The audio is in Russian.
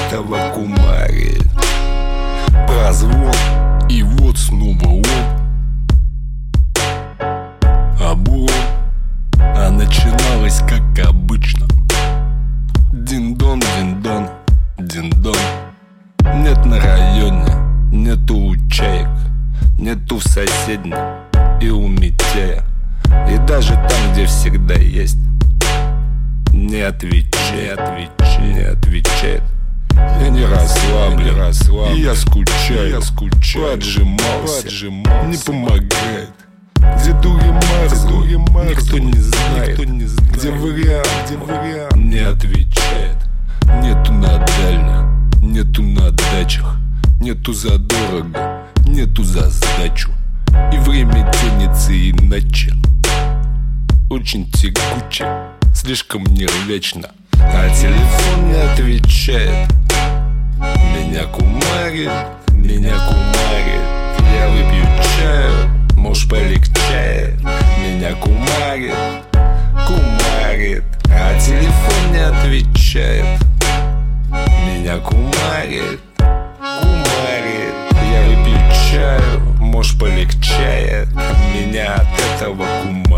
этого кумарит. Прозвон, и вот снова он. Облом, а начиналось как обычно. Дин-дон, дин-дон, дин-дон. Нет на районе, нету у чаек, нету в соседней и у Митея. И даже там, где всегда есть, не отвечает, не отвечает. Я не расслаблен, и я скучаю, поджимался, не помогает. Где дури Марзу, никто не знает. Где вариант, не отвечает. Нету на дальних, нету на дачах, нету задорого, нету за сдачу. И время тянется иначе, очень тягуче, слишком нервечно. А телефон не отвечает. Меня кумарит, меня кумарит. Я выпью чаю, может полегчает. Меня кумарит, кумарит. А телефон не отвечает. Меня кумарит, кумарит. Я выпью чаю, может полегчает. Меня от этого кумарит.